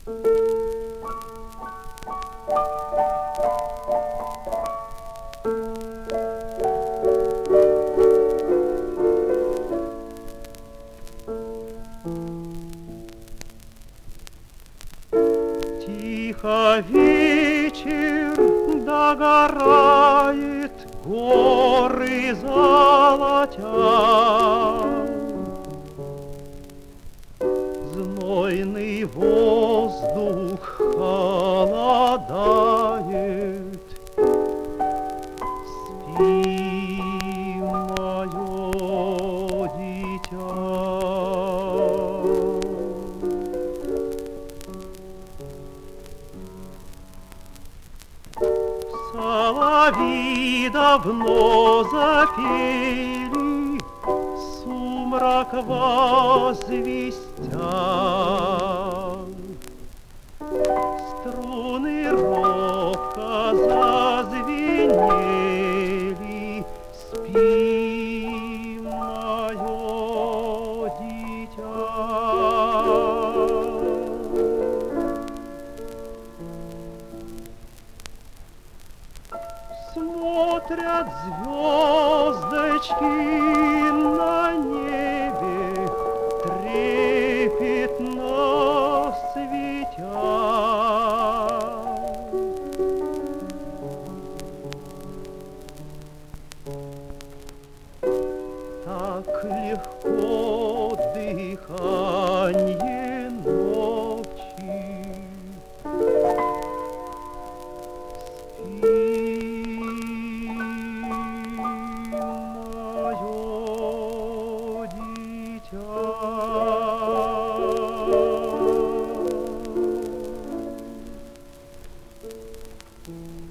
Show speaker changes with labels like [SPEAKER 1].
[SPEAKER 1] Тихо вечер догорает, горы золотя. Знойный воздух холодает. Спи, мое дитя. Соловьи давно запели, сумрак возвестя. Струны робко зазвенели. Спи, мое дитя. Смотрят звездочки на небе, трепетно светя. Так легко дыханье ночи. Спи, мое дитя.